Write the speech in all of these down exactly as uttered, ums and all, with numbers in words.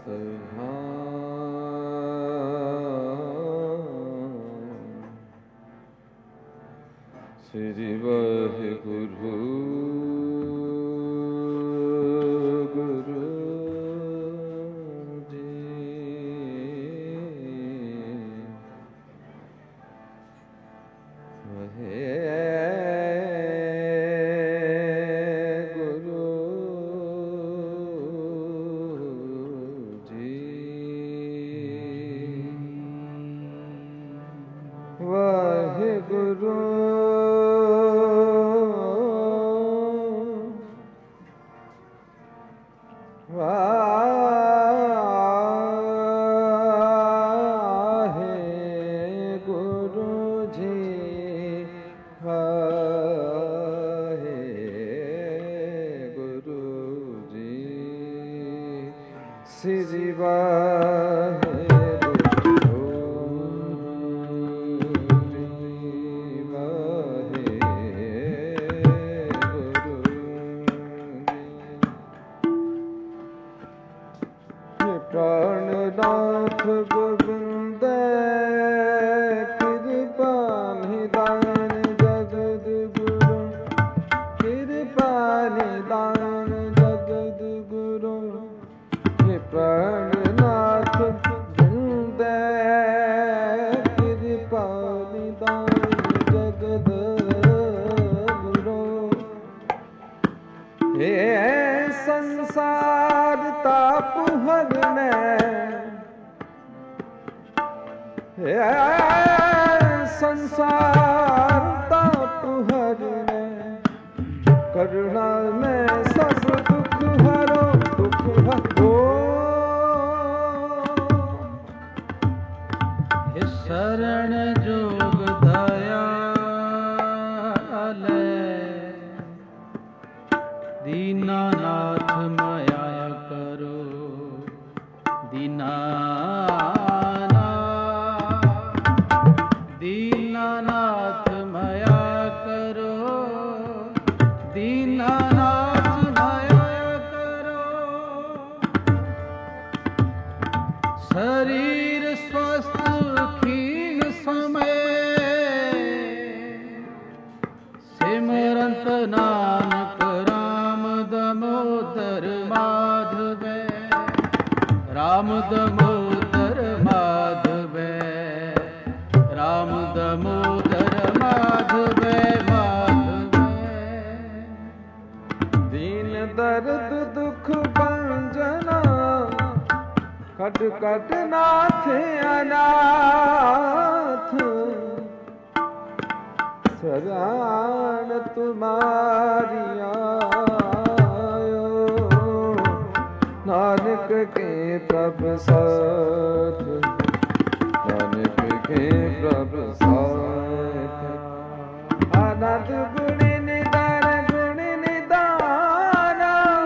ਸ੍ਰੀ ਵਾਹਿਗੁਰੂ ਗੁਰੂ ਜੀ। ਵਾਹਿਗੁਰੂ ਜੀ। ਵਾਹਿਗੁਰੂ ਸ੍ਰੀ ਵਾਹਿਗੁਰੂ ਜੀ। ਵਾਹਿਗੁਰੂ ਜੀ। ਪ੍ਰਾਣਨਾਥ ਗੋਬਿੰਦ ਕਿਰਪਾ ਨਿਦਾਨ ਜਗਦ ਗੁਰੂ, ਕਿਰਪਾ ਨਿਦਾਨ ਜਗਦ ਗੁਰੂ। ਪ੍ਰਾਣਨਾਥ ਗੋਬਿੰਦ ਕਿਰਪਾ ਨਿਦਾਨ ਜਗਦ ਗੁਰੂ। ਇਹ ਸੰਸਾਰ ਤਾਪ ਹਰਨੈ, ਇਹ ਸੰਸਾਰ ਤਾਪ ਹਰਨੈ। ਕਰੁਣਾ ਮੈਂ ਸਭ ਦੁਖ ਹਰੋ, ਦੁਖ ਹਰੋ। ਸ਼ਰਨ ਜੋਗ ਦਇਆਲੇ, ਦੀਨਾਨਾਥ ਮਾਇਆ ਕਰੋ। ਦੀਨਾਨਾਥ ਦੀਨਾਨਾਥ ਮਾਇਆ ਕਰੋ। ਦੀਨਾਨਾਥ ਮਾਇਆ ਕਰੋ। ਸਰੀਰ ਸਵਸਥ ਖੀਨ ਸਮੇ, ਸਿਮਰੰਤ ਨਾਨਕ ਰਾਮ ਦਮੋਦਰ ਮਾਧਵੈ। ਰਾਮ ਦਮੋਦਰ ਮਾਧਵੈ, ਰਾਮ ਦਮੋਦਰ ਮਾਧਵੈ ਮਾਧਵੈ। ਦੀਨ ਦਰਦ ਦੁਖ ਭੰਜਨਾ, ਕਟ ਕਟ ਨਾਥ ਅਨਾਥ। ਸਰਾਣ ਤੁਮਾਰੀ ਆਇਓ, ਨਾਨਕ ਕੇ ਪ੍ਰਭ ਸਾਥ। ਨਾਨਕ ਕੇ ਪ੍ਰਭ ਸਾਥ। ਆਨੰਦ ਗੁਣੀ ਨਿਦਾਨ ਗੁਣੀ ਨਿਦਾਨ,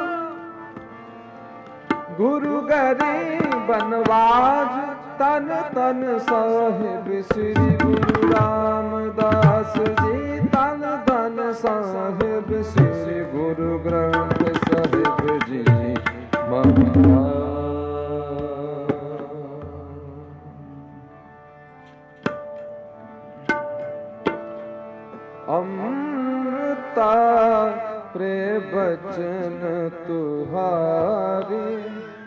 ਗੁਰੂ ਗਰੀ ਬਨਵਾਜ। ਤਨ ਤਨ ਸਾਹਿਬ ਸ੍ਰੀ ਗੁਰੂ ਰਾਮਦਾਸ ਜੀ। ਤਨ ਤਨ ਸਾਹਿਬ ਸ੍ਰੀ ਗੁਰੂ ਗ੍ਰੰਥ ਸਾਹਿਬ ਜੀ ਮਹਾਰਾਜ। ਅੰਮ੍ਰਿਤਾ ਪ੍ਰੇਮ ਬਚਨ ਤੁਹਾਰੇ,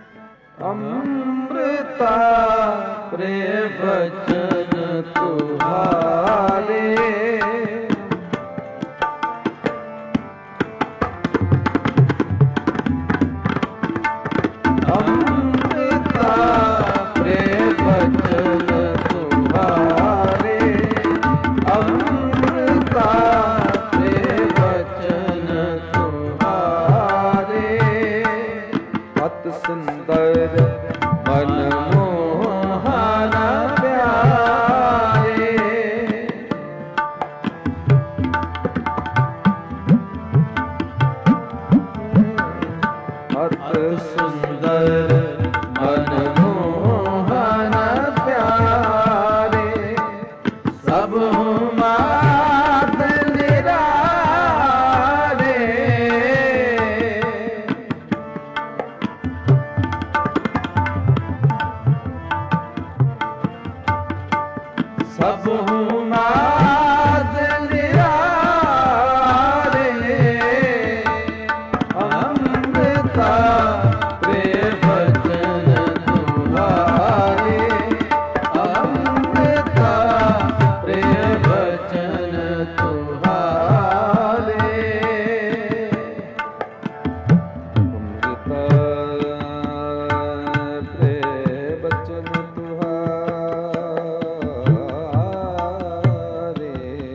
ਅੰਮ੍ਰਿਤਾ ਪ੍ਰੇਮ ਬਚਨ ਤੁਹਾਰੇ। ਅੰਮ੍ਰਿਤਾ ਪ੍ਰੇਮ ਬਚਨ ਤੁਹਾਰੇ। ਅੰਮ੍ਰਿਤਾ ਪ੍ਰੇਮ ਬਚਨ ਤੁਹਾਰੇ। ਅਤ ਸੁੰਦਰ ਮਨ ਮੋਹਨ ਪਿਆਰੇ। सबहु माध निरारे अमृता प्रिय बचन तुम्हारे अमृता प्रिय बचन तुम्हारे अमृता प्रिय बचन तुम्हारे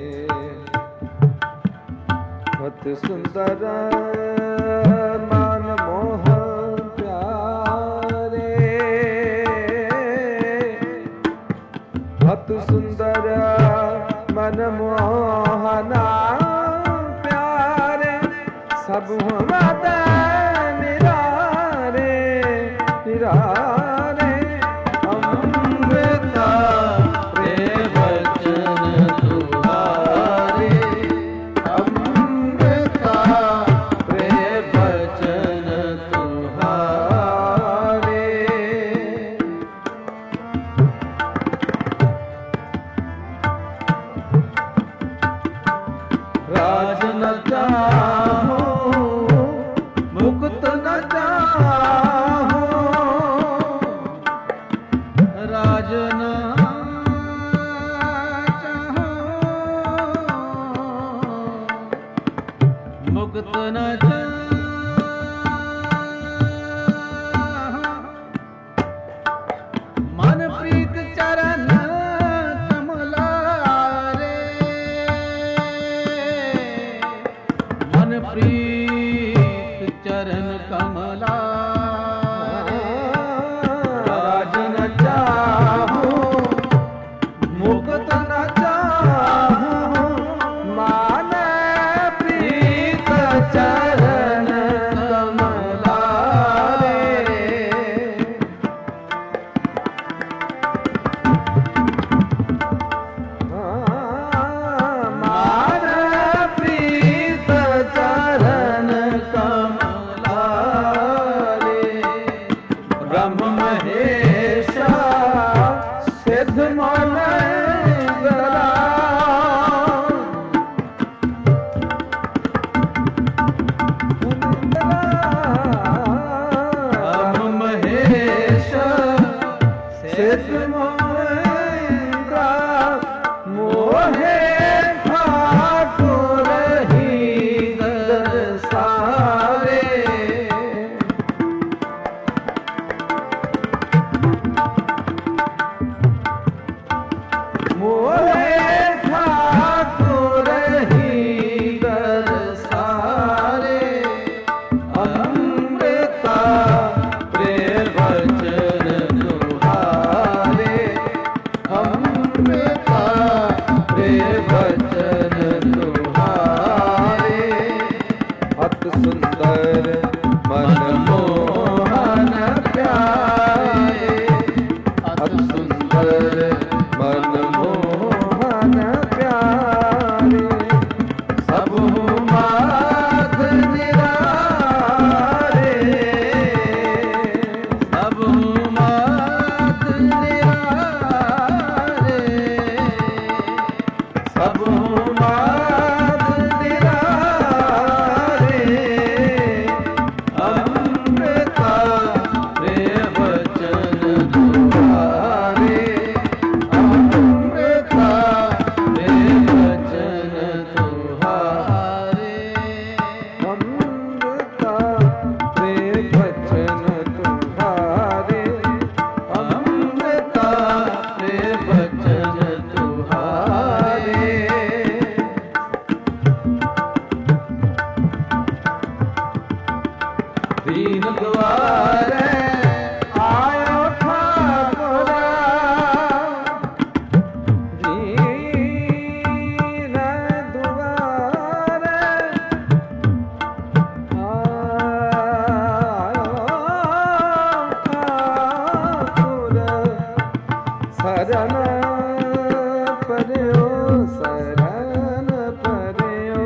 अति सुंदर मान मोह प्यारे अति सुंदर मन मोहना प्यारे सब मत निरारे निरारे अमृता प्रिय बचन तुम्हारे अमृता प्रिय बचन तुम्हारे राज न चाहो मुक्त न चाहो राज न चाहो मुक्त न चाहो मन प्रीत चरण कमलारे मन प्रीत चरण कमला राज न चाहो मुक्त न चाहो मान प्रीत चरण कमला रे मान प्रीत चरण कमला रे ब्रह्म महेश सिद्ध मनेंद्रा ब्रह्म महेश सिद्ध मनेंद्रा मोहे ठाकुर ही दरसारे मोहे ठाकुर ही दरसारे अमृता प्रिय बचन तुम्हारे अमृता प्रिय बचन तुम्हारे अति सुंदर मनमोहन प्यारे अति सुंदर मनमोहन प्यारे सबहु माध निरारे सबहु माध निरारे सबहु माध निरारे अमृता प्रिय बचन तुम्हारे अमृता प्रिय बचन तुम्हारे अमृता प्रिय बचन तुम्हारे अमृता प्रिय बचन तुम्हारे दीन द्वारे आयो ठाकुर दीन द्वारे आयो ठाकुर शरण पर्यो शरण पर्यो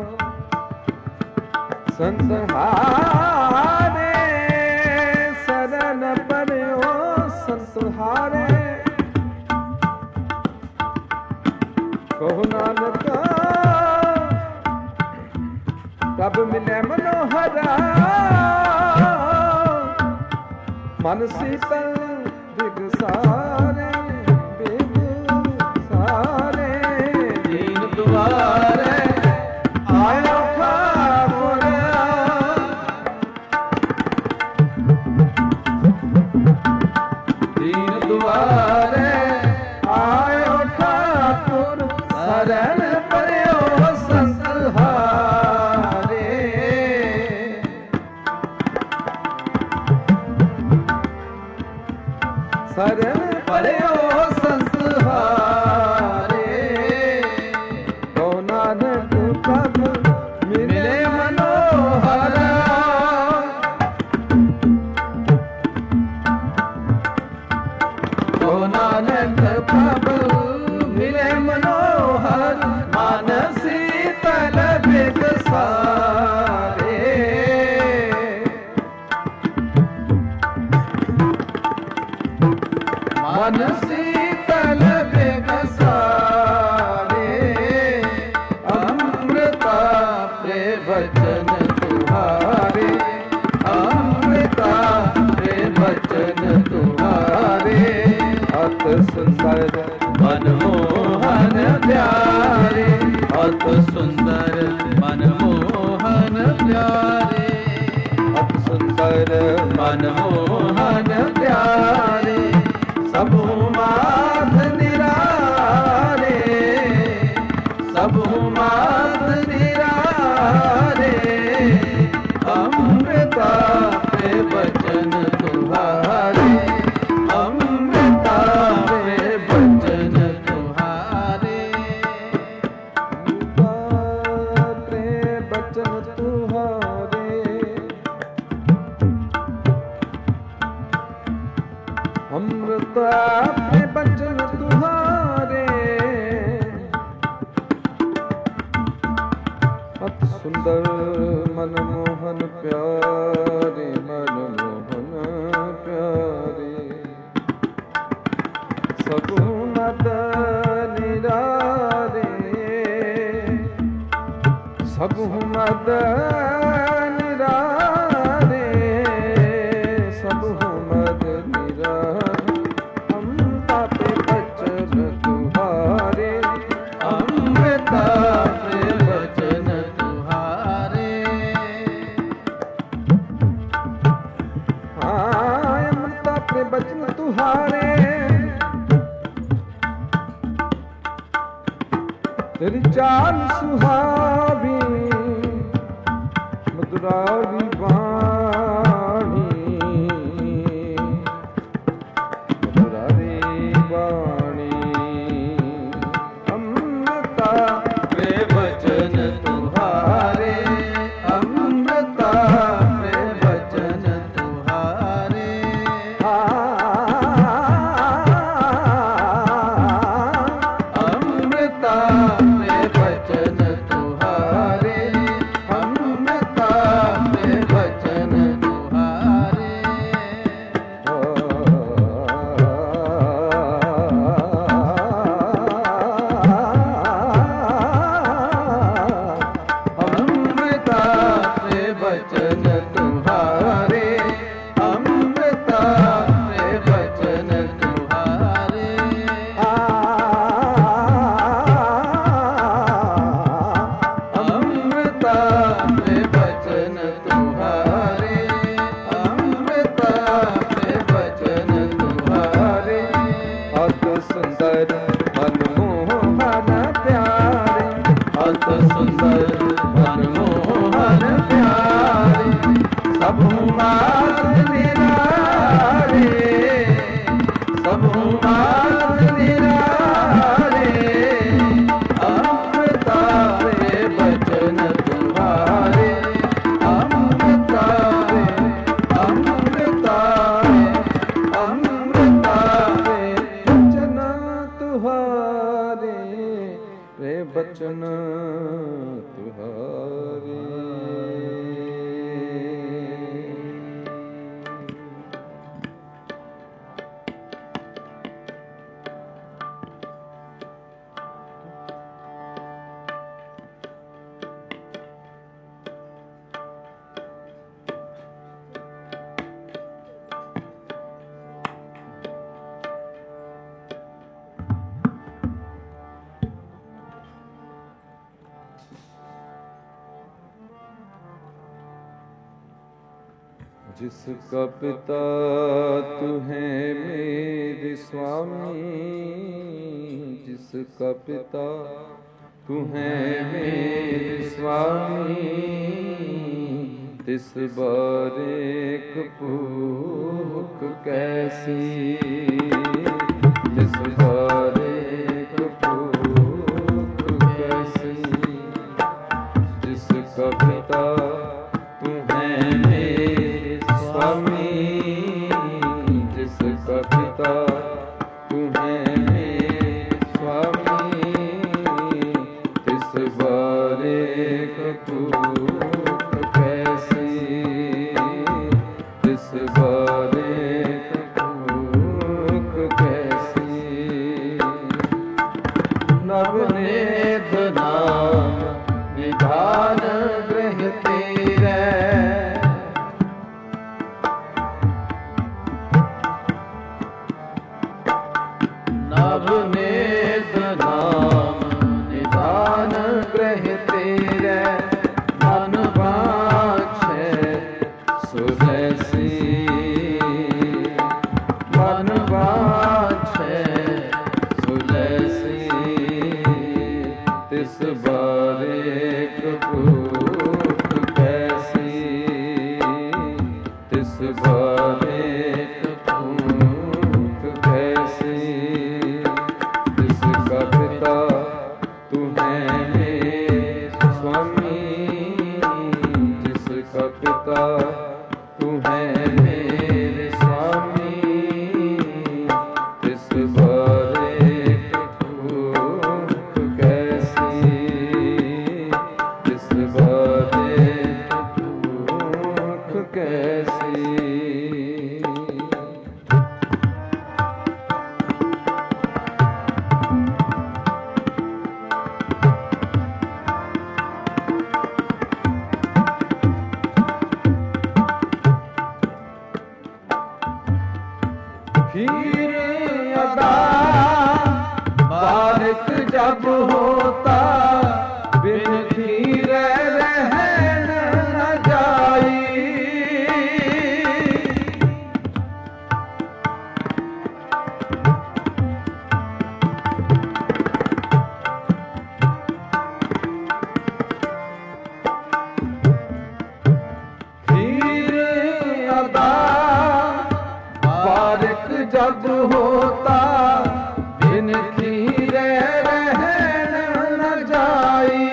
संत हारे शरण पर्यो संत हारे कहो नानक प्रभ मिले मनोहरा मन शीतल बिगसारे बिगसारे दीन दुआरे आयो ठाकुर दीन दुआरे आयो ठाकुर शरण पर्यो संतहारे शरण पर्यो संतहारे तो नानक प्रभु मिले मनोहरा तो नानक प्रभु मिले मनोहर मानसी तल बिगसारे मानसी तल बिगसारे अमृता प्रे वचन तुम्हारे अमृता प्रे वचन तुम्हारे अत सुंदर मनमोहन प्यारे अत सुंदर मनमोहन प्यारे अत सुंदर मनमोहन प्यारे सबु मात निरारे सबु मात निरारे अमृता पे वचन तुम्हारे अमृता पे वचन तुम्हारे पे वचन तुम्हारे अमृता पे वचन तुम्हारे अति सुंदर मनमोहन प्यारे मनमोहन प्यारे सबु मद निरारे सबु मद निरारे सबु मद निरारे अमृता पे वचन तुम्हारे अमृता पे वचन तुम्हारे हाँ अमृता पे वचन तुम्हारे तेरी चाल सुहावी मधुरारी वाणी मधुरारी वाणी अमृता वे वचन तुम्हारे अमृता वे वचन तुम्हारे अमृता वे वचन तुम्हारे अमृता वे वचन तुम्हारे अमृता वे वचन तुम्हारे अमृता वे वचन तुम्हारे अमृता वे वचन तुम्हारे अमृता वे वचन तुम्हारे अत सुंदर मनमोहन प्यारे अत सुंदर मनमोहन प्यारे सबु मात निरारे सबु मात निरारे अमृता वे वचन तुम्हारे अमृता वे अमृता वे अमृता वे वचन तुम्हारे वे वचन तुम्हारे जिसका पिता तू है मेरे स्वामी, जिसका पिता तू है मेरे स्वामी, तिस बारेक भूख कैसी, तिस बारेक भूख कैसी, जिसका पिता तू है मेरे स्वामी, जिसका पिता तू है मेरे स्वामी, तिस बारेक भूख कैसी, तिस बारेक भूख कैसी। नवनीत नाम निधान गृह तेरे, नवनीत नाम निधान गृह तेरे, मन बाछे सुलसी, मन बाछे सुलसी, तिस बारेक भूख कैसी, तिस बारेक भूख कैसी, जिसका पिता तू है मेरे स्वामी, जिसका पिता तू है मेरे स्वामी, तिस बारेक भूख कैसी, तिस बारेक भूख कैसी। खीर अदा बारिक जब होता, बिन खीर रहन न जाई, खीर अदा बारिक जब होता, बिन खीरे रहन न जाई,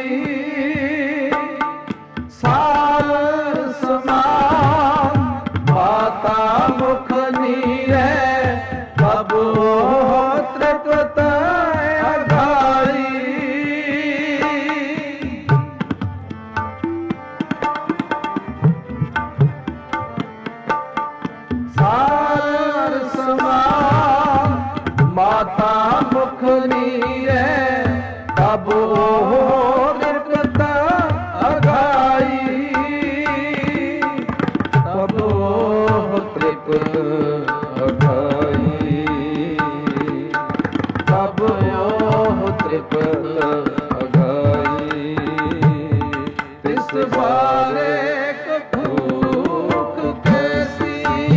साल समान माता मुख नीरे, कब तृप्त अघाई, सार समान माता मुख नीरे, तब तृप्त अघाई, तब तृप्त अघाई, तब तृप्त अघाई, तिस बारेक भूख कैसी,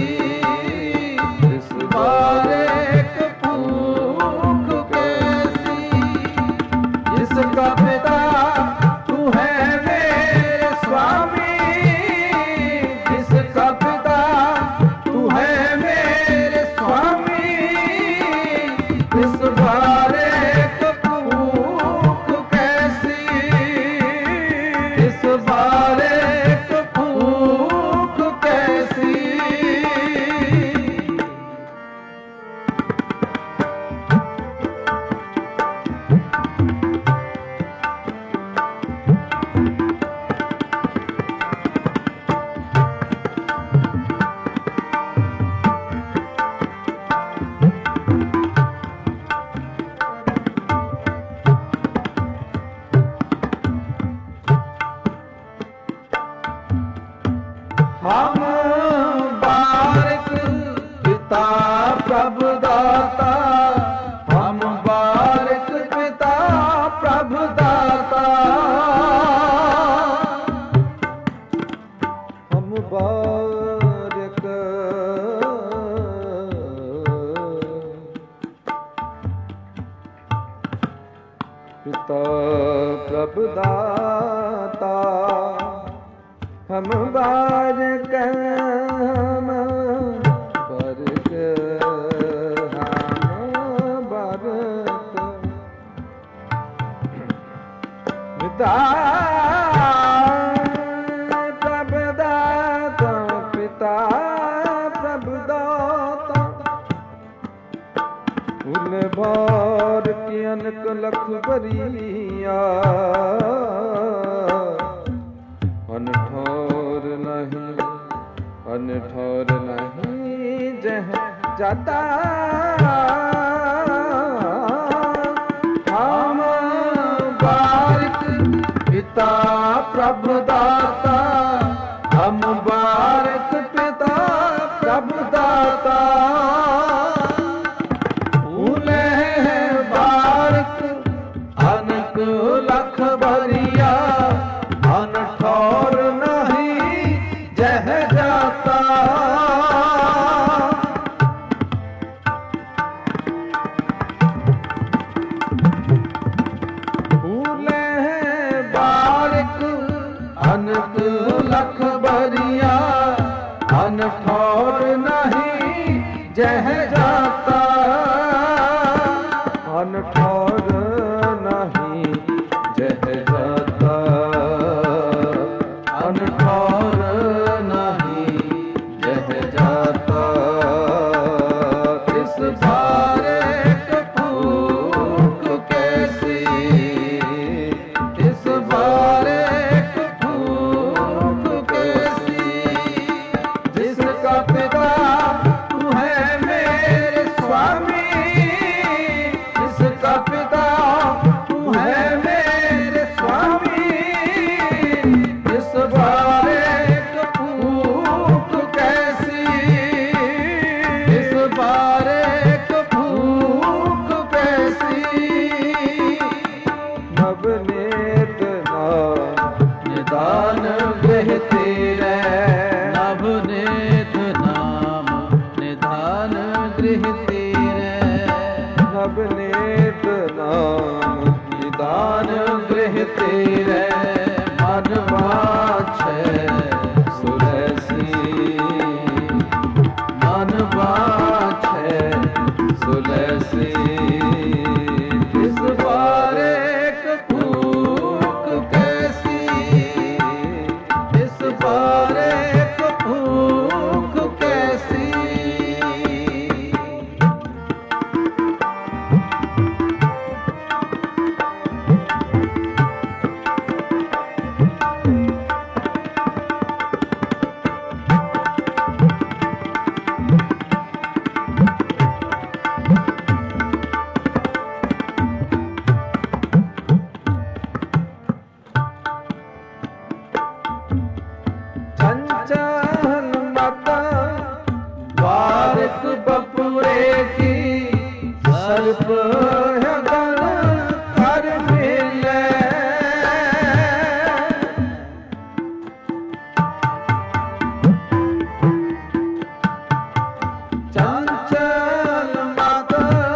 तिस बारेक भूख कैसी, जिसका पिता तू है मेरे स्वामी, जिसका पिता तू है मेरे स्वामी, तिस बारेक भूख कैसी, तिस बारेक भूख कैसी। हम बारिक पिता प्रभु दाता, हम बारिक पिता प्रभु दाता, हम बारिक पिता प्रभु दाता हम बारक हम बारक हम बारक पिता प्रभु दाता पिता प्रभु दाता फूल भर की अनक लख बरिया अनठौर नहीं अनठौर नहीं जह जाता हम बारिक पिता प्रभु दाता हम बारिक पिता प्रभु दाता अनक लख बरिया अनठौर नहीं जह जाता फूले बारिक अनक लख बरिया अनठौर नहीं जह जाता अनठौर नहीं जह जाता अनठौर नहीं जह जाता इस बारे फूक कैसी इस बारे फूक कैसी जिसका पिता तू है मेरे स्वामी जिसका पिता तू है मेरे स्वामी इस बारे फूक कैसी इस बारे फूक कैसी नवनीत निदान गृह तेरे नवनीत नाम निदान गृह तेरे नवनीत नाम निदान गृह तेरे मन वाछे सुलसी मन वाछे सुलसी इस बारे फूक कैसी इस बारे फूक कैसी चंचल मत बारिक बपुरे की सर्प हृदय कर मिले चंचल मत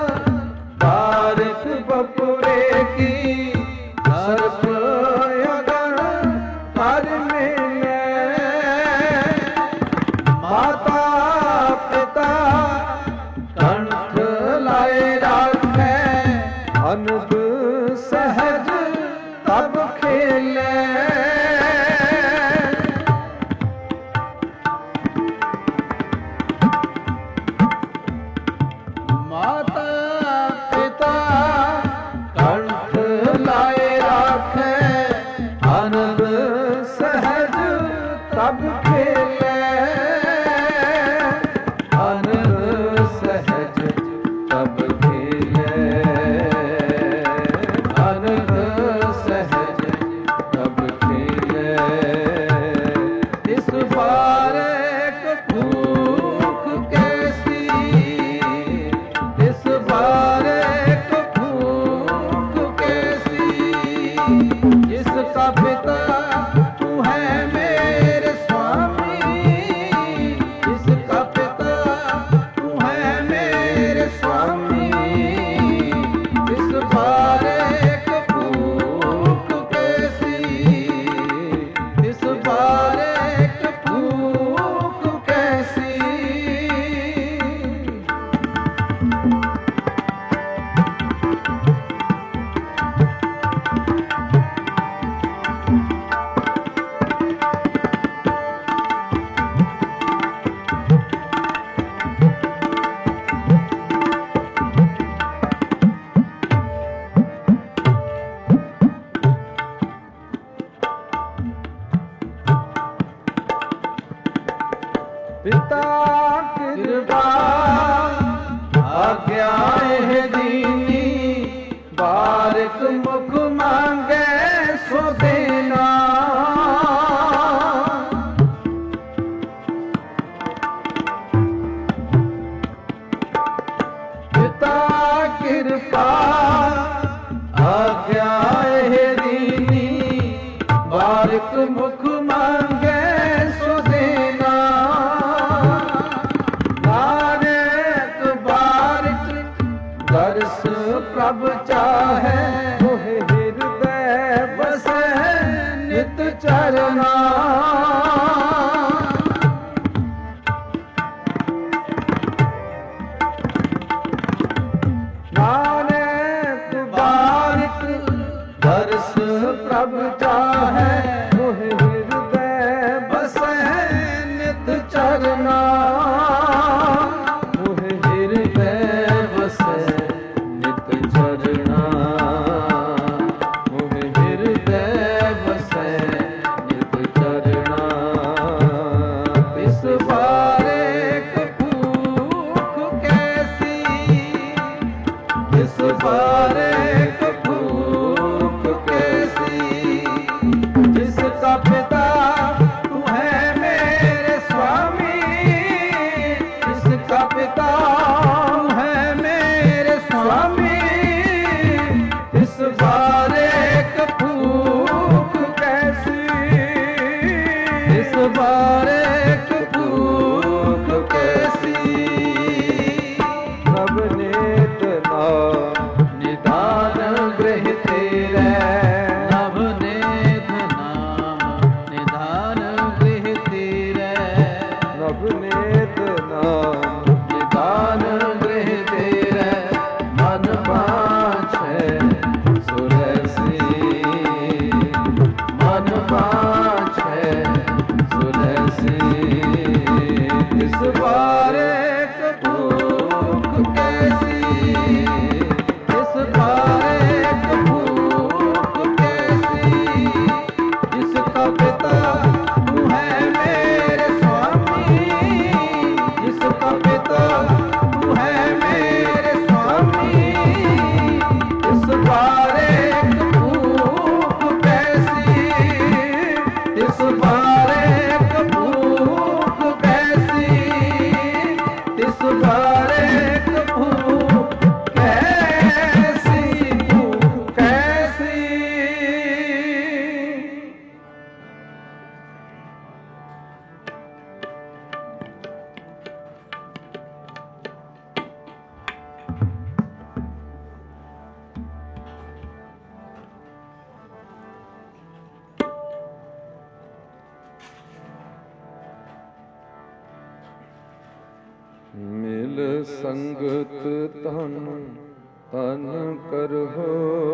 बारिक बपुरे की सर्प हृदय कर मिले माता पिता कंठ लाए राखे अनब सहज तब खेले माता पिता कंठ लाए राखे अनब सहज तब खेले अनब सहज तब खेले अनब सहज तब खेले इस बारे फूक कैसी इस बारे फूक कैसी जिसका पिता तू है मेरे स्वामी जिसका पिता तू है मेरे स्वामी इस बारे फूक कृपा आज्ञा दीनी बारिक मुख मांगे सुदेना नानक बारिक दर्श प्रभ चाहे मोहे हृदय बसे नित चरना नानक बारिक दर्श प्रभ चाहे मोहे हृदय बसे नित चरना मोहे हृदय बसे नित चरना मोहे हृदय बसे नित चरना इस बारे भूख कैसी इस बारे भूख कैसी जिसका पिता तू है मेरे स्वामी जिसका पिता तू है मेरे स्वामी इस बारे भूख कैसी इस बारे भूख कैसी नवनीत नाम निदान गृह तेरे नवनीत नाम निधान गृह तेरे नवनीत नाम निधान गृह तेरे मन पाछे सुरसी मन पाछे सुरसी इस बारे भूख कैसी इस बारे भूख कैसी जिसका पिता तू है मेरे स्वामी जिसका पिता तू है मेरे स्वामी इस बारे भूख कैसी इस बारे भूख कैसी इस बारे भूख कैसी भूख कैसी मिल संगत तन तन करहो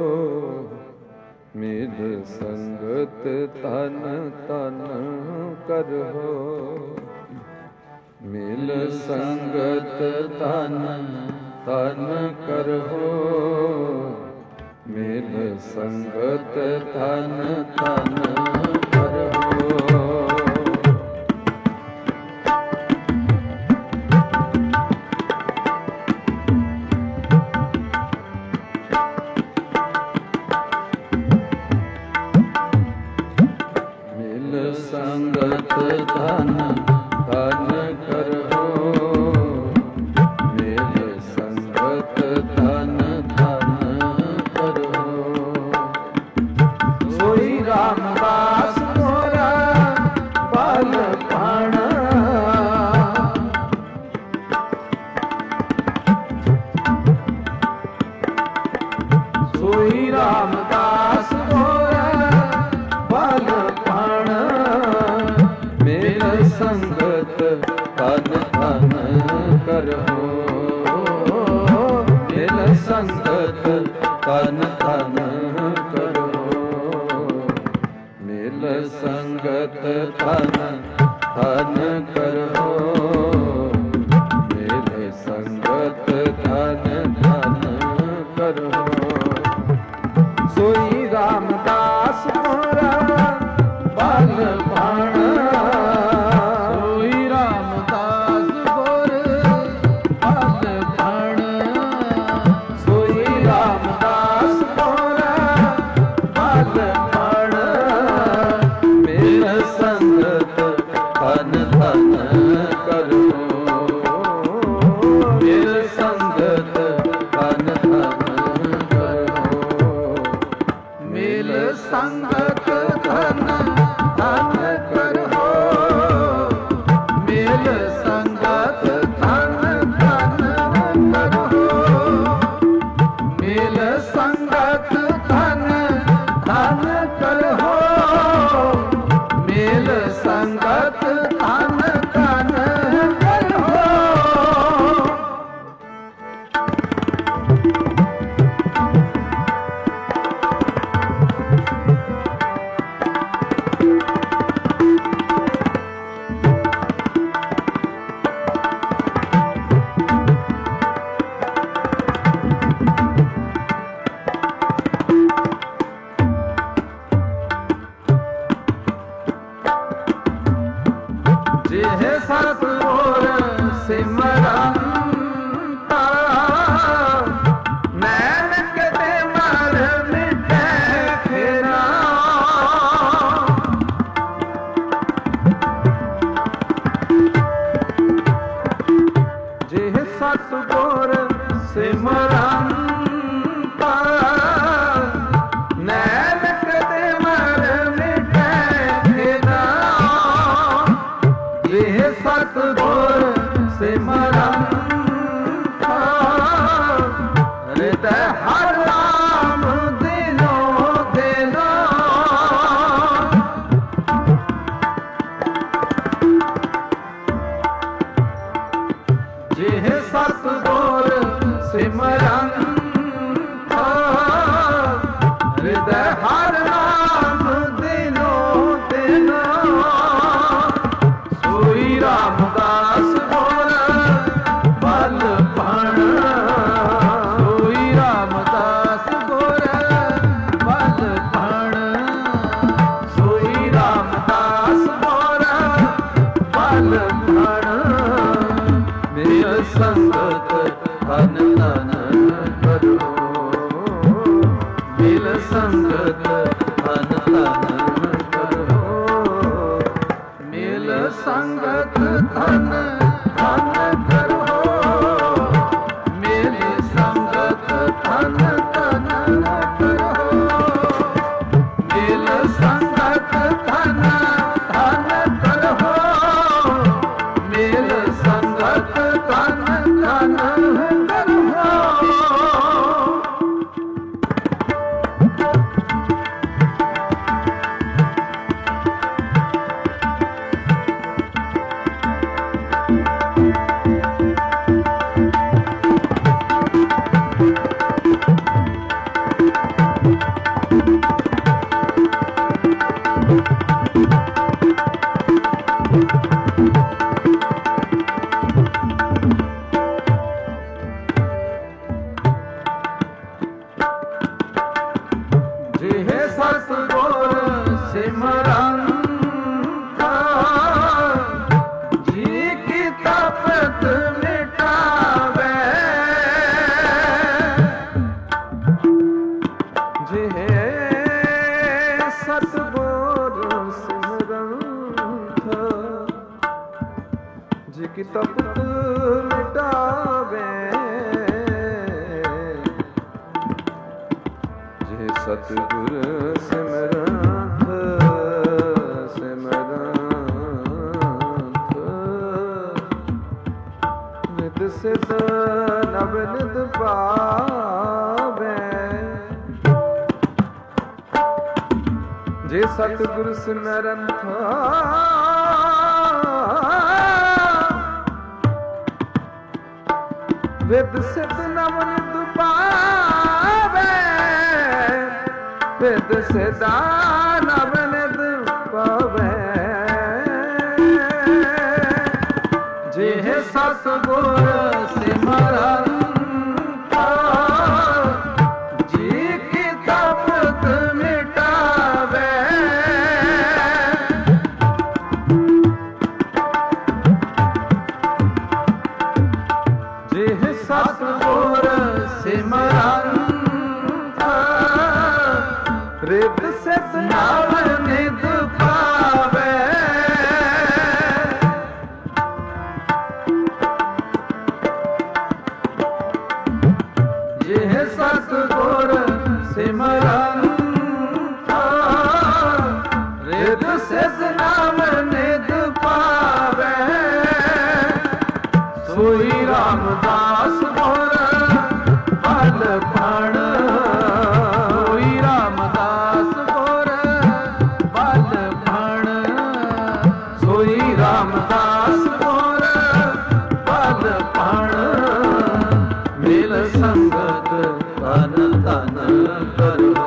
मिल संगत तन तन करहो मिल संगत तन तन करहो मिल संगत तन तन करहो संगत धन धन करहो मेल संगत धन धन करहो सोई रामदास मोरा बाल पाण सोई रामदास मोरा बाल पाण मेल संगत तन तन करहो मेल संगत तन तन करहो मेल संगत तन तन करहो मेल संगत तन तन करहो सोई रामदास मोरा बाल पाण सोई रामदास गोर बाल पाण सोई रामदास मोरा बाल पाण मेल संगत तन तन करहो मेल संगत तन तन हृदय हर नाम दिनो दिनो जिह सतगुर सिमरन हृदय हर नाम दिनो दिनो सोई रामदास बोल बल पण सोई रामदास बोल बल पण सोई रामदास बोल बल पण मेरा संगत धन धन करो मिल संगत धन धन करो मिल संगत धन धन करो मिल संगत धन धन करो मिल संगत धन धन करो मिल संगत धन धन करो जिह सतगुर सिमरन जी की तपत मिटावे जिह सतगुर सिमरन जी की तपत मिटावे सतगुर सिमरन सिमरन नित सित नव नित पावे जे सतगुर सिमरन विद सित नव नित पावे विद सिदा नव नित पावे जिह सतगुर सिमरन जी की तपत मिटावे जिह सतगुर सिमरन रिद सित नव नित पावे जिह सतगुर सिमरन रिद सित नव नित पावे सोई रामदास बोल बल पण सोई रामदास बोल बल पण सोई रामदास बोल बल पण मिल संगत धन धन करो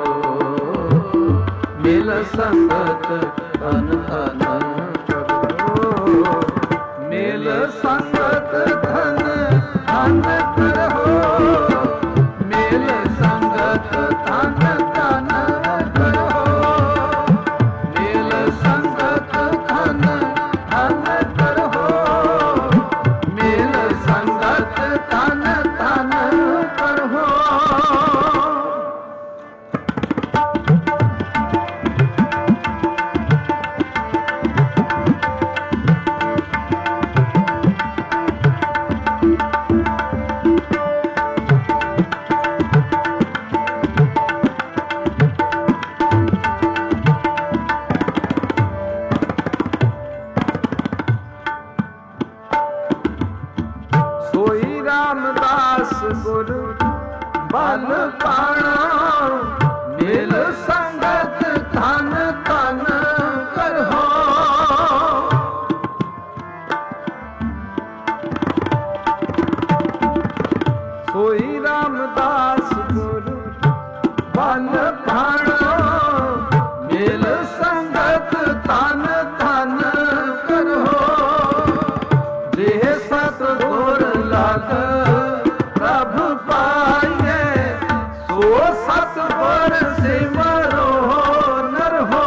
मिल संगत धन धन करो मिल संगत धन धन करो मिल संगत धन धन करो मिल संगत धन धन करो मिल संगत धन धन करो ਬਲ ਪਾਣਾ ਮਿਲ ਸੰਗਤ ਧਨ ਧਨ ਕਰੋ। ਸੋਈ ਰਾਮਦਾਸ ਗੁਰ ਬਲ ਪਾਣਾ ਮਿਲ ਸੰਗਤ ਧਨ ਧਨ ਕਰੋ। ਜੇ ਸਤਿਗੁਰ ਲਗ ਪ੍ਰਭ ਪਾਈਏ ਸੋ ਸਤਿਗੁਰ ਸਿਮਰੋ ਨਰ ਹੋ।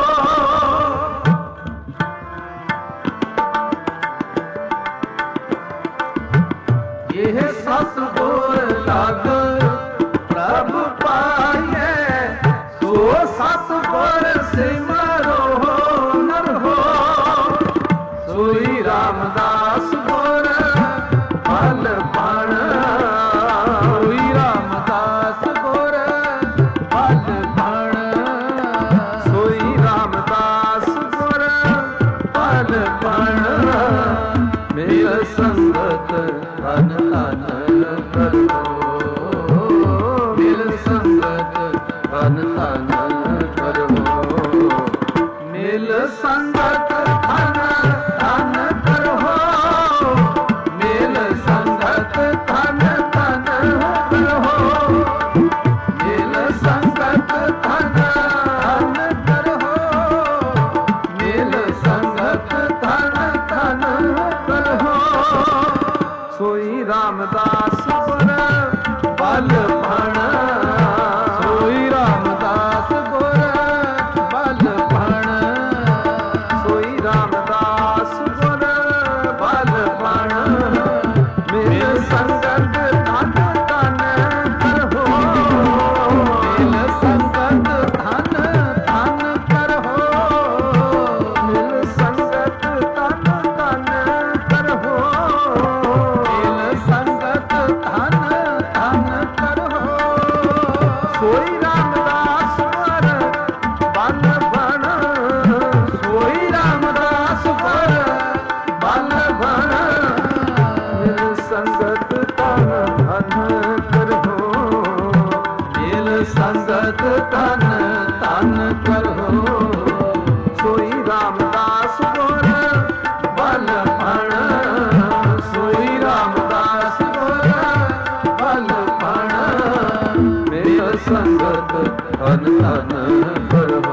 ਇਹ ਸਤਿਗੁਰ ਲਗ ਪ੍ਰਭ ਪਾਈਏ ਸੋ ਸਤਿਗੁਰ ਸਿਮਰੋ ਨਰ ਹੋ। ਸੋਈ ਰਾਮਦਾਸ ਗੁਰ ਬਲ ਪਾਣਾ ਸੋਈ ਰਾਮਦਾਸ ਗੁਰ ਬਲ ਪਾਣਾ ਸੋਈ ਰਾਮਦਾਸ ਗੁਰ ਬਲ ਪਾਣਾ ਮਿਲ ਸੰਗਤ ਧਨ ਧਨ ਕਰੋ। ਮਿਲ ਸੰਗਤ ਧਨ ਧਨ ਕਰੋ। ਮਿਲ ਸੰਗਤ ਧਨ ਧਨ ਕਰੋ। ਮਿਲ ਸੰਗਤ ਧਨ ਧਨ ਕਰੋ। ਮਿਲ ਸੰਗਤ ਧਨ ਧਨ ਕਰੋ। ਮਿਲ ਸੰਗਤ ਧਨ ਧਨ ਕਰੋ। ਸੋਈ ਰਾਮਦਾਸ ਗੁਰ ਬਲ ਪਾਣਾ ਸੋਈ ਰਾਮਦਾਸ ਗੁਰ ਬਲ ਪਾਣਾ ਸੋਈ ਰਾਮਦਾਸ ਗੁਰ ਬਲ ਪਾਣਾ ਮਿਲ ਸੰਗਤ ਧਨ ਧਨ ਕਰੋ। ਮਿਲ ਸੰਗਤ ਧਨ ਧਨ ਕਰੋ। ਮਿਲ ਸੰਗਤ ਧਨ ਧਨ ਕਰੋ। ਮਿਲ ਸੰਗਤ ਧਨ ਧਨ ਕਰੋ। ਸੋਈ ਰਾਮਦਾਸ ਗੁਰ ਬਲ ਪਾਣਾ ਸੋਈ ਰਾਮਦਾਸ ਗੁਰ ਬਲ ਪਾਣਾ ਮਿਲ ਸੰਗਤ ਧਨ ਧਨ ਕਰੋ। ਮਿਲ ਸੰਗਤ ਧਨ ਧਨ ਕਰੋ। ਸੋਈ ਰਾਮਦਾਸ ਗੁਰ ਬਲ ਪਾਣਾ ਸੋਈ ਰਾਮਦਾਸ ਗੁਰ ਬਲ ਪਾਣਾ ਮਿਲ ਸੰਗਤ ਧਨ ਧਨ ਕਰੋ।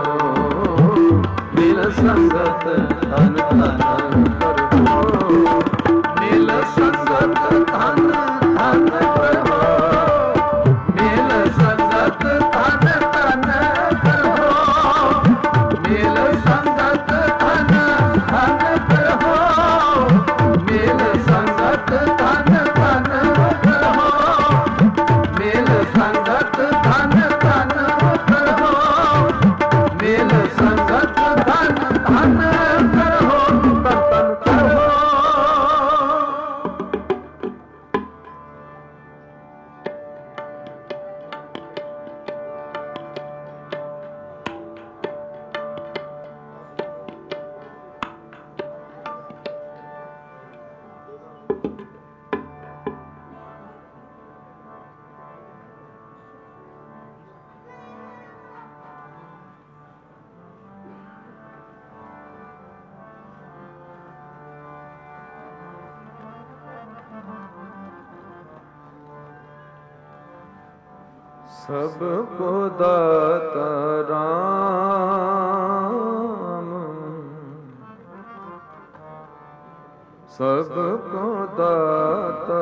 ਮਿਲ ਸੰਗਤ ਧਨ ਧਨ ਕਰੋ। ਮਿਲ ਸੰਗਤ ਧਨ ਧਨ ਕਰੋ। ਮਿਲ ਸੰਗਤ ਧਨ ਧਨ ਕਰੋ। ਮਿਲ ਸੰਗਤ ਧਨ ਧਨ ਕਰੋ। ਮਿਲ ਸੰਗਤ ਧਨ ਧਨ ਕਰੋ। ਮਿਲ ਸੰਗਤ ਧਨ ਧਨ ਕਰੋ। ਮਿਲ ਸੰਗਤ ਧਨ ਧਨ ਕਰੋ। ਧਨ ਧਨ ਕਰੋ। ਸਭ ਕੋ ਦਾਤਾ ਰਾਮ ਸਭ ਕੋ ਦਾਤਾ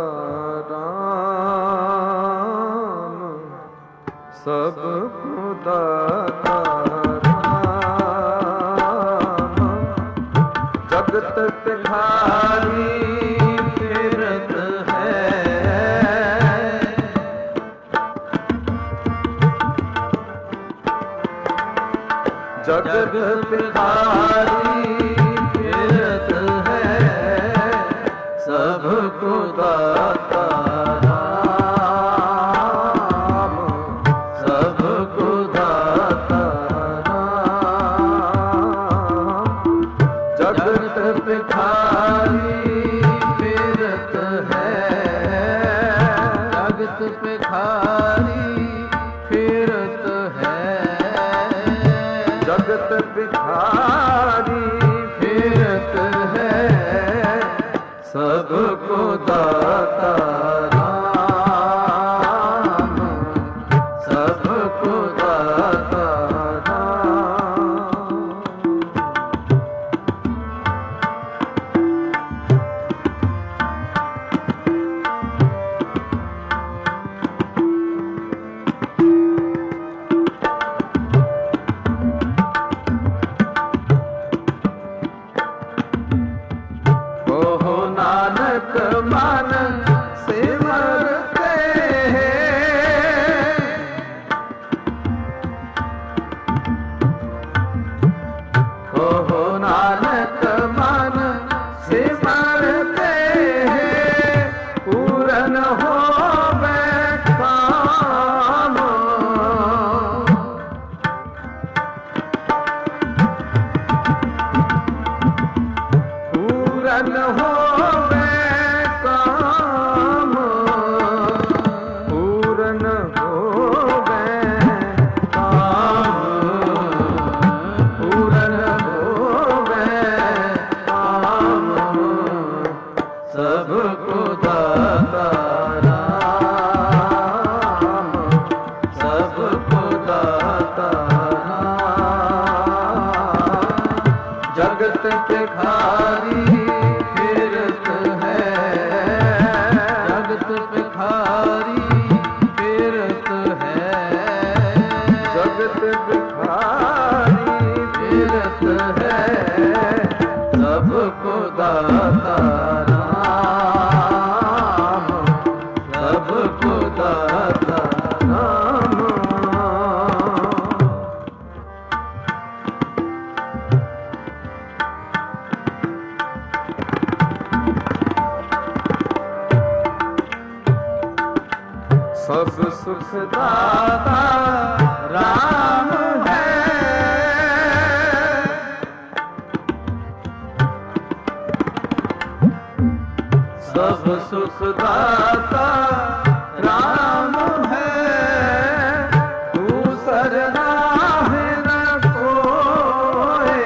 ਰਾਮ ਸਭ ਕੋ ਦਾਤਾ ਰਾਮ ਜਗਤ ਤਿਹਾਰੀ ਫਿਰਤ ਹੈ ਜਗਤ ਤਿਹਾਰੀ ਫਿਰਤ ਹੈ ਸਭ ਕੋ ਦਾਤਾ ਰਾਮ ਸਭ ਕੋ ਦਾਤਾ ਰਾਮ ਜਗਤ ਤਿਹਾਰੀ ਫਿਰਤ ਹੈ ਜਗਤ ਤਿਹਾਰੀ जगत बिखारी फिरत है सबको दाता राम, सबको दाता राम। सब सुख दाता राम है, सब सुख दाता राम है, दूसरा है न कोई,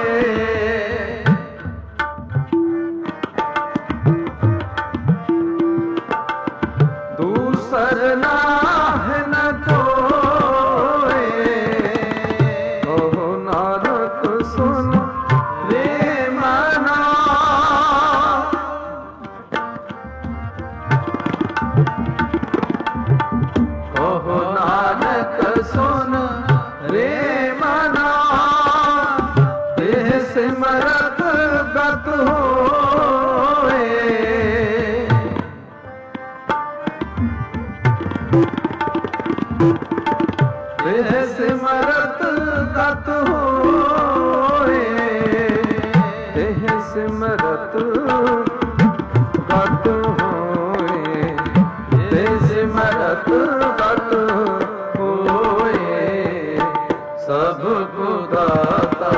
दूसरा है न कोई। कहो नानक सुन रे मना, कहो नानक सुन रे मना, देह सिमरत गत होए, देह सिमरत गत होए, देह सिमरत गत होए, देह सिमरत गत होए, सबको दाता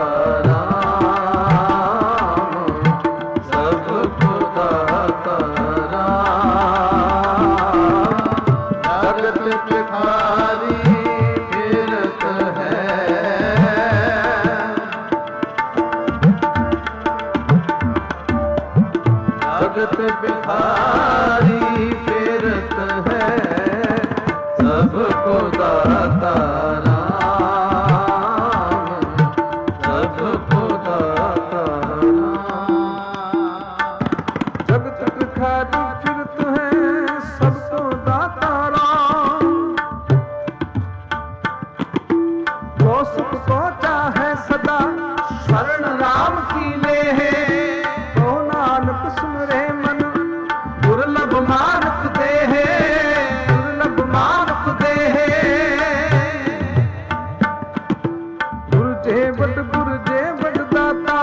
राम, सबको दाता राम। जगत बिखारी फिरत है, जगत बिखारी फिरत है, सबको दाता राम, सबको दाता राम। जगत बिखारी फिरत है, सबको दाता राम। जो सुख पहुंचा है सदा शरण राम की ले है, तो नानक सुमरे मन दुर्लभ मानक दे है, दुर्लभ मानक दे है। गुरु जे बड़ गुरु जे बड़ दाता,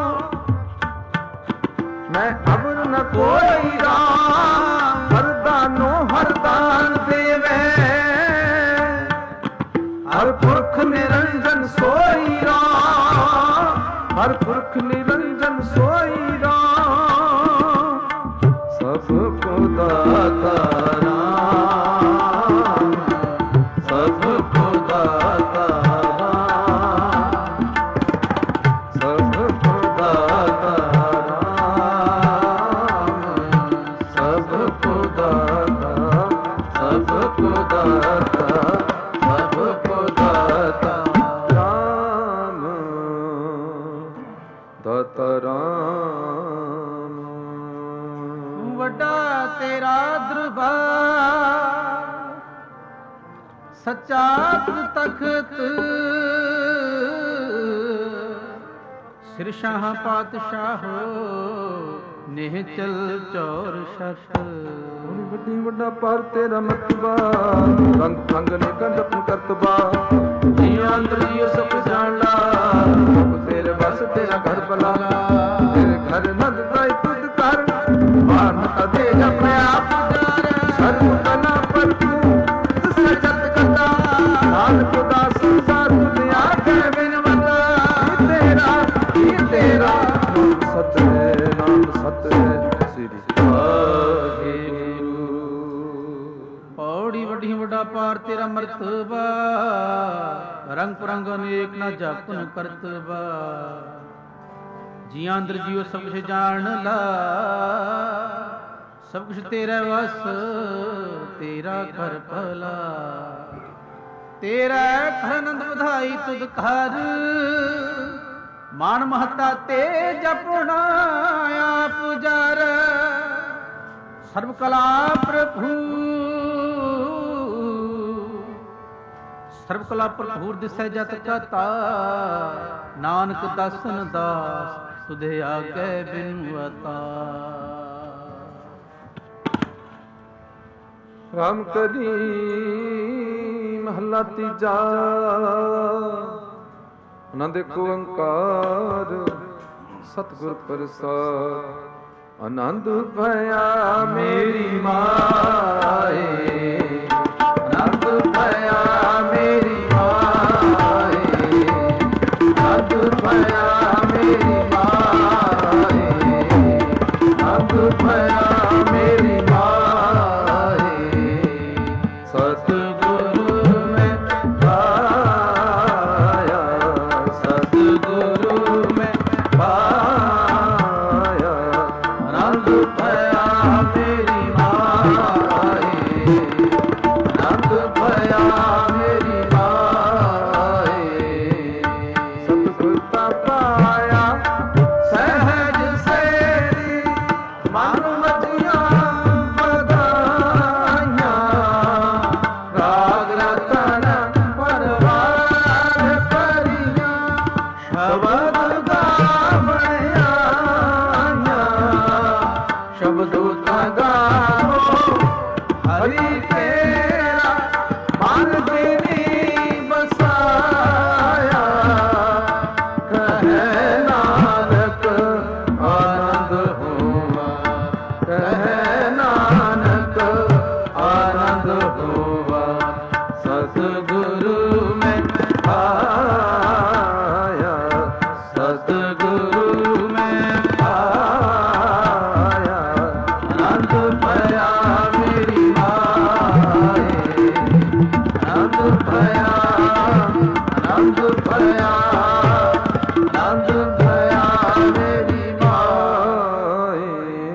मैं अबर न कोई राम, हरदानो हरदान देवे, हर पुरख निरंजन सोई राम, हर पुरख निरंजन सोई राम। सबको दाता राम, सबको दाता राम, सबको दाता राम, सबको दाता, सबको दाता, सबको दाता राम, दाता राम। ਵੱਡਾ ਤੇਰਾ ਦਰਬਾਰ, ਸੱਚਾ ਤਖਤ, ਸਿਰ ਸ਼ਾਹ ਪਾਤਸ਼ਾਹ ਨਿਹਚਲ ਚੌਰ ਛੱਤ। ਵੱਡੀ ਵੱਡਾ ਪਰ ਤੇਰਾ ਮਤਬਾ, ਰੰਗ ਫੰਗ ਨੇ ਕੰਡਪ ਕਰਤਬਾ, ਜੀਆਂ ਅੰਦਰ ਜੀਓ ਸਭ ਜਾਣ ਲਾ, ਸਭ ਤੇਰੇ ਬਸ ਤੇਰਾ ਘਰ ਬਲਾ, ਤੇਰੇ ਘਰ ਨੰਦ ਦਾਈ ਤੁਧ ਕਰ, ਮਾਨਤਾ ਦੇ ਜਪ ਆਪ ਜਾਰ, ਸਰਬ ਕਲਾ ਪਰ ਤੂੰ ਸਜਤ ਕਰਦਾ, ਨਾਨਕ ਦਾਸ ਸੰਸਾਰ ਦੁਨੀਆ ਕੇ ਬਿਨਵੰਦਾ, ਤੇਰਾ ਇਹ ਤੇਰਾ ਸਤ ਹੈ, ਨਾਮ ਸਤ ਹੈ, ਸ੍ਰੀ ਵਾਹਿਗੁਰੂ। ਪੌੜੀ ਵੱਡੀ ਵੱਡਾ ਪਾਰ ਤੇਰਾ ਮਰਤਬਾ, ਰੰਗ ਪਰੰਗ ਅਨੇਕ ਨਾ ਜਾਪਨ ਕਰਤਬਾ, ਜੀਆਂ ਅੰਦਰ ਜੀਓ ਸਭ ਕੁਛ ਜਾਣ ਲਾ, ਸਭ ਕੁਛ ਤੇਰਾ ਵਸ, ਤੇਰਾ ਘਰ ਭਲਾ, ਤੇਰਾ ਘਰ ਆਨੰਦ ਵਧਾਈ ਤੁਧ ਘਰ, ਮਾਨ ਮਹਤਾ ਤੇ ਜਪਣਾ ਆਪ ਜਰ, ਸਰਬ ਕਲਾ ਪ੍ਰਭੂ ਸਰਬ ਕਲਾ ਭਰਪੂਰ ਦਿਸੈ ਜਤ ਕਤਾ, ਨਾਨਕ ਦਸਨ ਦਾਸ ਤੁਧੇ ਆਗੇ ਬਿਨਵਤਾ। ਰਾਮ ਕਲੀ ਮਹਲਾ ਤੀਜਾ। ਆਨੰਦ ਏਕ ਓੰਕਾਰ ਸਤਿਗੁਰ ਪ੍ਰਸਾਦ। ਆਨੰਦ ਭਇਆ ਮੇਰੀ ਮਾਏ, ਆਨੰਦ ਭਇਆ ਮੇਰੀ ਮਾਏ, ਆਨੰਦ ਭਇਆ ਮੇਰੀ ਮਾਏ, ਆਨੰਦ ਭਇਆ ਮੇਰੀ ਮਾਏ। ਸਤਿਗੁਰੂ ਮੈਂ ਪਾਇਆ, ਸਤਿਗੁਰੂ ਮੈਂ ਪਾਇਆ। ਆਨੰਦ ਭਇਆ ਮੇਰੀ ਮਾਏ, ਆਨੰਦ ਭਇਆ ਮੇਰੀ ਮਾਏ। ਸਤਿਗੁਰ ਤਾ ਪਾਇਆ ਸਹਿਜ ਸੇਰੀ, ਮਨ ਮਤੀਆਂ ਬਧਾਈਆਂ। ਰਾਗ ਰਤਨ ਪਰਵਾਰ ਭਰੀਆਂ, ਸ਼ਬਦ ਗਾਵਣਿਆ। ਸ਼ਬਦੋ ਤਾ ਗਾਵੋ ਹਰੀ ਤੇਰਾ, ਮਨ ਤੇਰੀ ਬਸਾਇਆ। ਕਹੈ ਨਾਨਕ ਆਨੰਦ ਹੋਵਾ, ਕਹੈ ਨਾਨਕ ਆਨੰਦ ਹੋਵਾ। ਸਤਿਗੁਰੂ ਮੈਂ ਪਾਇਆ, ਸਤਿਗੁਰੂ ਮੈਂ ਪਾਇਆ। ਆਨੰਦ ਭਇਆ ਮੇਰੀ ਮਾਏ, ਆਨੰਦ ਭਇਆ, ਆਨੰਦ ਭਇਆ, ਆਨੰਦ ਭਇਆ ਮੇਰੀ ਮਾਏ।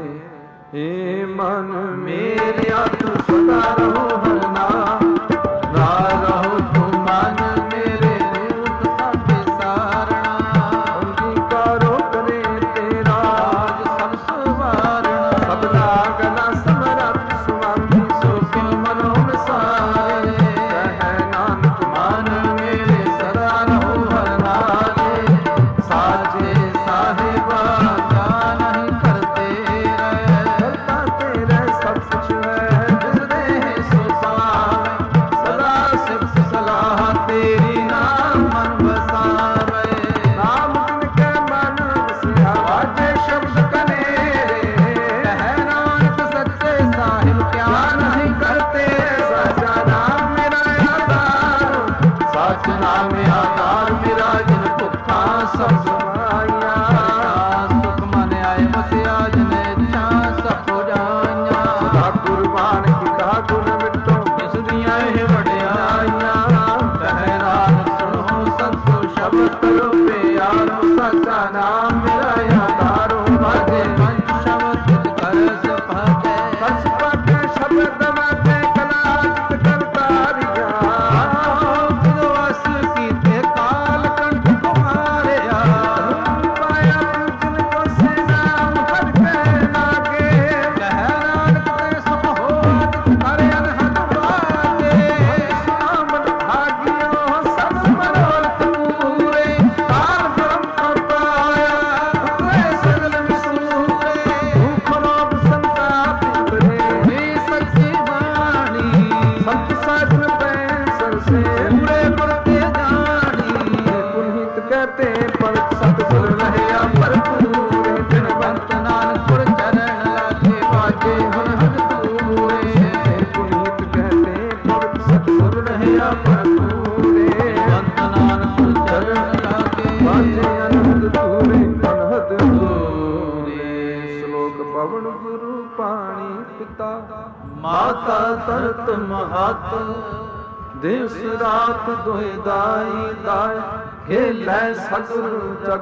ਏ ਮਨ ਮੇਰਿਆ ਤੂੰ ਸਦਾ ਰਹੋ ਹਰਿ ਨਾਮ, ਨਾ ਰਹੋ ਤੂੰ ਮਨ ਮੇਰੇ ਰੂਪ ਸਭ ਸਾਰਣਾ। ਅੰਗੀਕਾਰੋ ਕਰੇ ਤੇਰਾ ਰਾਜ ਸਭ ਸਵਾਰਣਾ। ਸਬਦਾ ਗਲਾ ਸਮਰੱਥ ਸੁਆਮੀ, ਸੋ ਕਿਉ ਮਨੋ ਵਿਸਾਰੇ। ਕਹੈ ਨਾਨਕ ਮਨ ਮੇਰੇ ਸਦਾ ਰਹੋ ਹਰਿ ਨਾਲੇ, ਸਾਚੇ ਸਾਹਿਬਾ ਜਾ ਨਹੀਂ ਕਰਤੇ ਰਹਿ। ਕਰਤਾ ਤੇਰੇ ਸਭ ਕੁਛ ਹੈ, ਜਿਸ ਦੇ ਸੋ ਪਾਵੇ। ਸਦਾ ਸਿਫਤ ਸਲਾਹ ਤੇਰੀ, ਨਾਮ ਮਨ ਵਸਾਵੇ। ਨਾਮ ਜਿਨ ਕੇ ਮਨ ਵਸਿਆ, ਵਾਜੇ ਸ਼ਬਦ ਕਨੇਰੇ। ਕਹੈ ਨਾਨਕ ਸੱਚੇ ਸਾਹਿਬ ਕਿਆ ਨਹੀਂ ਕਰਤੇ। ਸਾਚਾ ਨਾਮ ਮੇਰਾ ਆਧਾਰ, ਸੱਚ ਨਾਮ ਆਧਾਰ ਮੇਰਾ। ਜਿਨ ਭੁੱਖਾ ਸਭ ਸਮਾਈਆਂ, ਸੁਖ ਮਨ ਆਏ ਵਸਿਆ। ਜਿਨ ਇੱਛਾ ਸਭ ਪੁਜਾਈਆਂ। ਸਦਾ ਕੁਰਬਾਨ ਕੀਤਾ ਗੁਣ ਮਿਟੋ, ਇਸ ਦੀਆਂ ਇਹ ਵਡਿਆਈਆਂ। ਕਹੈ ਨਾਨਕ ਸੁਣੋ ਸੰਤੋ ਸ਼ਬਦ ਕਰੋ ਪਿਆਰੋ। ਸਾਚਾ ਨਾਮ ਮੇਰਾ ਆਧਾਰੋ, ਵਾਜੇ ਪੰਜ ਸ਼ਬਦ ਕਰ ਸਭਾਗੇ। ਕਰ ਸਭਾਗੇ ਸ਼ਬਦ ਵਾਜੇ, ਕਲਾ ਜਿਤ ਕਰਤਾਰੀਆਂ। ਜਿਨ ਵਸ ਕੀਤੇ ਕਾਲ ਕੰਠ ਤੁਮਾਰਿਆ। ਪਾਇਆ ਜਿਨ ਕੋ ਸੇ ਨਾਮ ਹਰਿ ਕੈ ਲਾਗੇ। ਕਹੈ ਨਾਨਕ ਤੇ ਸਭ ਹੋਤ ਕਰ ਅਨਹਦ ਬਾਗੇ। ਸੁਨਾਮਨ ਭਾਗਿਓ ਸਭ ਮਨੋਰਥ ਪੂਰੇ। ਕਾਲ ਬ੍ਰਹਮ ਕਰਤਾਇਆ, ਉਤਰੇ ਸਗਲ ਵਿਸੂਰੇ। ਦੁਖ ਰੋਗ ਸੰਤਾਪ ਉਤਰੇ, ਏ ਸੱਚੀ ਬਾਣੀ। ਸੰਤ ਸਾਜਨ ਪੈ ਸਰਸੇ, ਪੂਰੇ ਪਰਤੇ ਜਾਣੀ। ਪੁਨੀਤ ਕਹਤੇ ਪਲਕ ਸਤਿਗੁਰ ਰਹਿਆ ਭਰਪੂਰੇ। ਬਿਨ ਬੰਤ ਨਾਨਕੁਰ ਚਰਨ ਲਾਗੇ, ਬਾਜੇ ਹੁਣ ਹਦ ਪੂਰੇ। ਪੁਨੀਤ ਕਹਤੇ ਪਲਕ ਸਤਿਗੁਰ ਰਹਿਆ ਭਰਪੂਰੇ। ਬੰਤ ਨਾਨਕੁਰ ਚਰਨ ਲਾਗੇ, ਬਾਜੇ ਅਨਹਦ ਪੂਰੇ, ਅਨਹਦ ਪੂਰੇ। ਸ਼ਲੋਕ ਪਵਨ ਗੁਰੂ ਪਾਣੀ ਪਿਤਾ, ਮਾਤਾ ਤਰਤ ਮਹਤ। ਦਿਵਸ ਰਾਤ ਦੋਇ ਦਾਈ ਦਾਇ, ਖੇਲੈ ਸਗਲ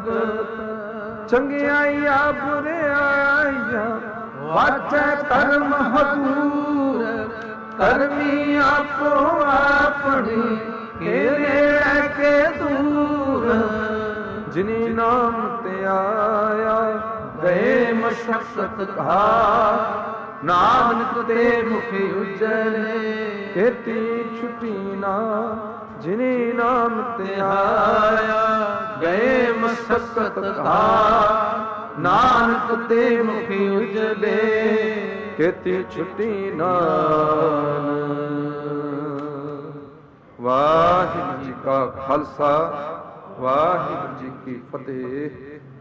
ਜਗਤ। ਚੰਗਿਆਈਆ ਬੁਰਿਆਈਆ, ਵਾਚੈ ਧਰਮ ਹਦੂਰ। ਕਰਮੀ ਆਪੋ ਆਪਣੀ, ਘੇਰੇ ਕੇ ਦੂਰ। ਜਿਨੀ ਨਾਮ ਤੇ ਆਇਆ, ਗਏ ਮਸ਼ਕਤ ਘਾ। ਨਾਨਕ ਤੇ ਮੁਖ ਉਜਲੇ। ਕੀਤੀ ਛੁਟੀ ਨਾ ਜਿਨੇ ਨਾਮ ਧਿਆਇਆ, ਗਏ ਮਸਕਤ ਘਾਟ ਨਾਨਕ ਤੇ ਮੁਖ ਉਜਲੇ। ਕੀਤੀ ਛੁਟੀ ਨਾਨਕ। ਵਾਹਿਗੁਰੂ ਜੀ ਕਾ ਖਾਲਸਾ, ਵਾਹਿਗੁਰੂ ਜੀ ਕੀ ਫਤਿਹ।